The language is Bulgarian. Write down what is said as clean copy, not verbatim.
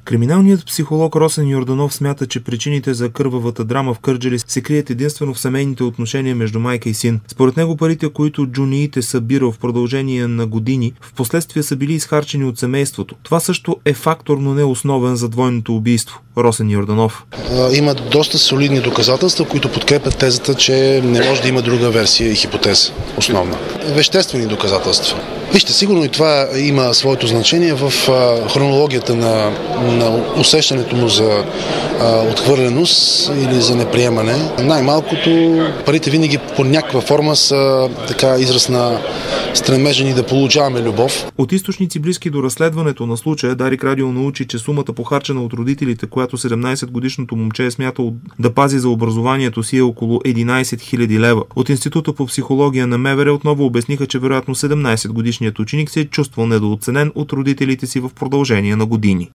Криминалният психолог Росен Йорданов смята, че причините за кървавата драма в Кърджали се крият единствено в семейните отношения между майка и син. Според него парите, които джуниите събирал в продължение на години, в последствие са били изхарчени от семейството. Това също е фактор, но не основен за двойното убийство. Росен Йорданов. Има доста солидни доказателства, които подкрепят тезата, че не може да има друга версия и хипотеза. Основна. Веществени доказателства. Вижте, сигурно и това има своето значение в хронологията на усещането му за отхвърленост или за неприемане. Най-малкото парите винаги по някаква форма са така израз на стремежа ни да получаваме любов. От източници близки до разследването на случая Дарик Радио научи, че сумата похарчена от родителите, която 17-годишното момче е смятал да пази за образованието си, е около 11 000 лева. От Института по психология на МВР отново обясниха, че вероятно 17-годишният ученик се е чувствал недооценен от родителите си в продължение на години.